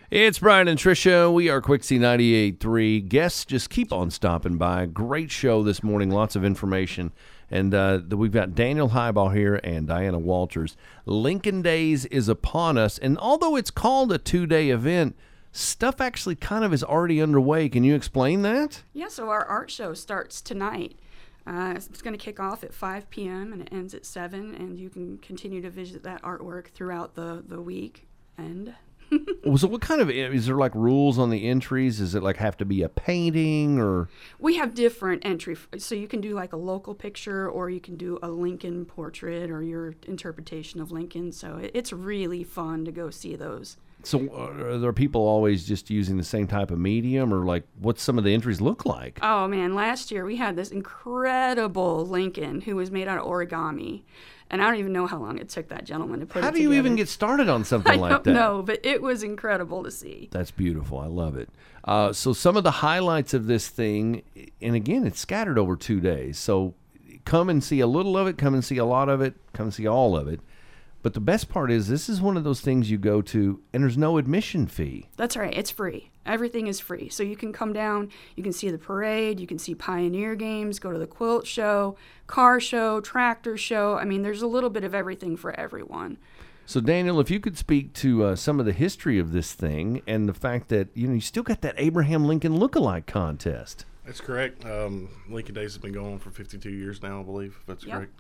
It's Brian and Tricia. We are Quixie 98.3. Guests just keep on stopping by. Great show this morning. Lots of information. And we've got Daniel Highball here and Diana Walters. Lincoln Days is upon us. And although it's called a 2-day event, stuff actually kind of is already underway. Can you explain that? Yeah, so our art show starts tonight. It's going to kick off at 5 p.m. and it ends at 7. And you can continue to visit that artwork throughout the week. And So what kind of, is there like rules on the entries? Does it like have to be a painting or? we have different entry. So you can do like a local picture or you can do a Lincoln portrait or your interpretation of Lincoln. So it's really fun to go see those. So are there people always just using the same type of medium or like what's some of the entries look like? Oh man, last year we had this incredible Lincoln who was made out of origami. And I don't even know how long it took that gentleman to put it How together. do you even get started on something like that? I don't know, but it was incredible to see. That's beautiful. I love it. So some of the highlights of this thing, and again, it's scattered over 2 days. So come and see a little of it, come and see a lot of it, come and see all of it. But the best part is this is one of those things you go to, and there's no admission fee. That's right. It's free. Everything is free. So you can come down, you can see the parade, you can see Pioneer Games, go to the quilt show, car show, tractor show. I mean, there's a little bit of everything for everyone. So, Daniel, if you could speak to some of the history of this thing and the fact that, you still got that Abraham Lincoln look-alike contest. That's correct. Lincoln Days has been going on for 52 years now, I believe. If that's correct.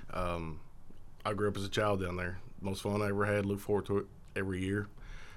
I grew up as a child down there. Most fun I ever had. Look forward to it every year.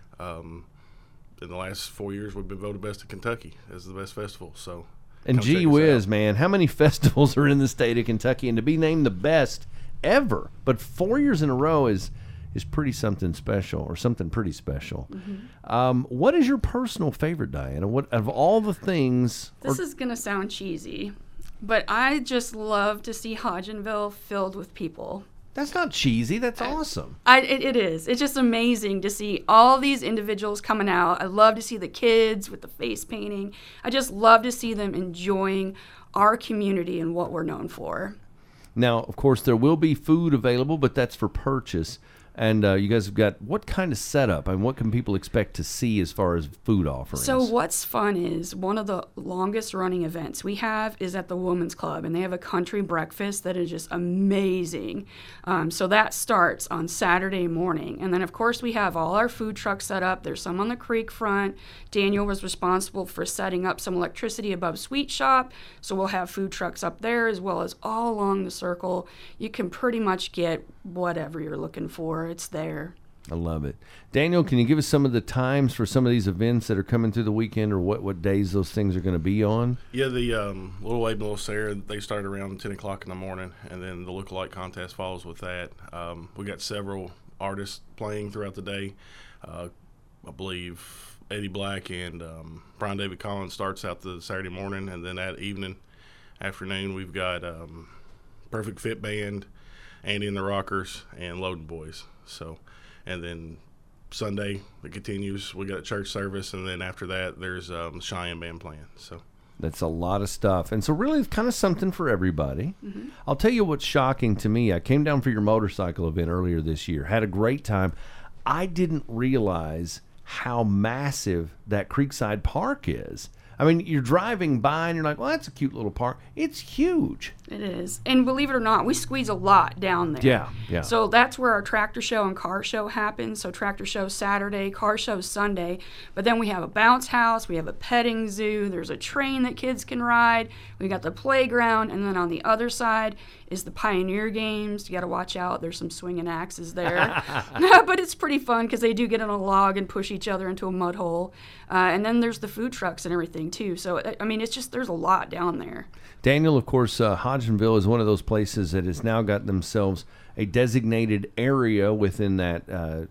In the last 4 years, we've been voted best in Kentucky as the best festival. So, and gee whiz, man, how many festivals are in the state of Kentucky? And to be named the best ever, but 4 years in a row is pretty something special, or something pretty special. Mm-hmm. What is your personal favorite, Diana? What of all the things? This is going to sound cheesy, but I just love to see Hodgenville filled with people. That's not cheesy. That's awesome. It is. It's just amazing to see all these individuals coming out. I love to see the kids with the face painting. I just love to see them enjoying our community and what we're known for. Now, of course, there will be food available, but that's for purchase. And you guys have got what kind of setup and what can people expect to see as far as food offerings? So what's fun is one of the longest running events we have is at the Women's Club, and they have a country breakfast that is just amazing. So that starts on Saturday morning. And then, of course, we have all our food trucks set up. There's some on the creek front. Daniel was responsible for setting up some electricity above Sweet Shop. So we'll have food trucks up there as well as all along the circle. You can pretty much get whatever you're looking for. It's there. I love it. Daniel, can you give us some of the times for some of these events that are coming through the weekend, or what days those things are going to be on? Yeah, the Little Abe and Little Sarah, they start around 10 o'clock in the morning, and then the lookalike contest follows with that. We got several artists playing throughout the day. I believe Eddie Black and Brian David Collins starts out the Saturday morning, and then that afternoon, we've got Perfect Fit Band, Andy and the Rockers, and Loading Boys. So, and then Sunday it continues. We got a church service, and then after that, there's Cheyenne Band playing. So that's a lot of stuff, and so really it's kind of something for everybody. Mm-hmm. I'll tell you what's shocking to me. I came down for your motorcycle event earlier this year. Had a great time. I didn't realize how massive that Creekside Park is. I mean, you're driving by and you're like, well, that's a cute little park. It's huge. It is. And believe it or not, we squeeze a lot down there. Yeah. So that's where our tractor show and car show happens. So tractor show Saturday, car show Sunday. But then we have a bounce house. We have a petting zoo. There's a train that kids can ride. We got the playground. And then on the other side is the Pioneer Games. You got to watch out. There's some swinging axes there. But it's pretty fun because they do get on a log and push each other into a mud hole. And then there's the food trucks and everything too. So, I mean, it's just, there's a lot down there. Daniel, of course, Hodgenville is one of those places that has now got themselves a designated area within that,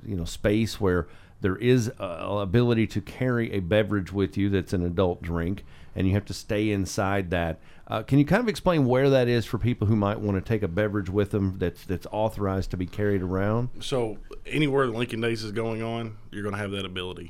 space where there is ability to carry a beverage with you that's an adult drink, and you have to stay inside that. Can you kind of explain where that is for people who might want to take a beverage with them that's authorized to be carried around? So anywhere Lincoln Days is going on, you're going to have that ability.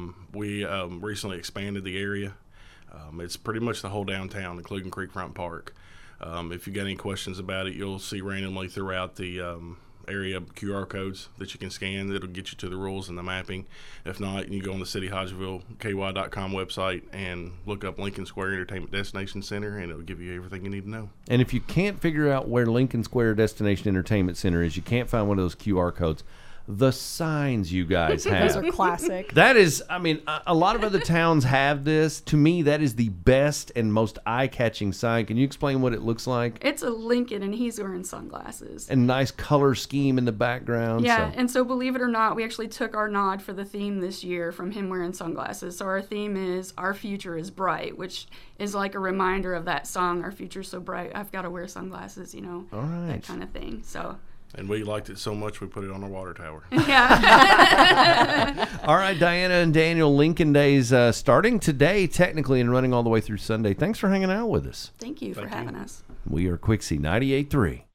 We recently expanded the area. It's pretty much the whole downtown, including Creekfront Park. If you got any questions about it, you'll see randomly throughout the area QR codes that you can scan that'll get you to the rules and the mapping. If not, you can go on the City Hodgenville KY.com website and look up Lincoln Square Entertainment Destination Center, and it'll give you everything you need to know. And if you can't figure out where Lincoln Square Destination Entertainment Center is, you can't find one of those QR codes, the signs you guys have. Those are classic. That is, I mean, a lot of other towns have this. To me, that is the best and most eye-catching sign. Can you explain what it looks like? It's a Lincoln, and he's wearing sunglasses. And nice color scheme in the background. Yeah, so. and so believe it or not, we actually took our nod for the theme this year from him wearing sunglasses. So our theme is Our Future is Bright, which is like a reminder of that song, Our Future's So Bright, I've got to wear sunglasses, you know, All right. that kind of thing. So... And we liked it so much we put it on our water tower. Yeah. All right, Diana and Daniel, Lincoln Days starting today, technically, and running all the way through Sunday. Thanks for hanging out with us. Thank you for having us. We are Quixie 98.3.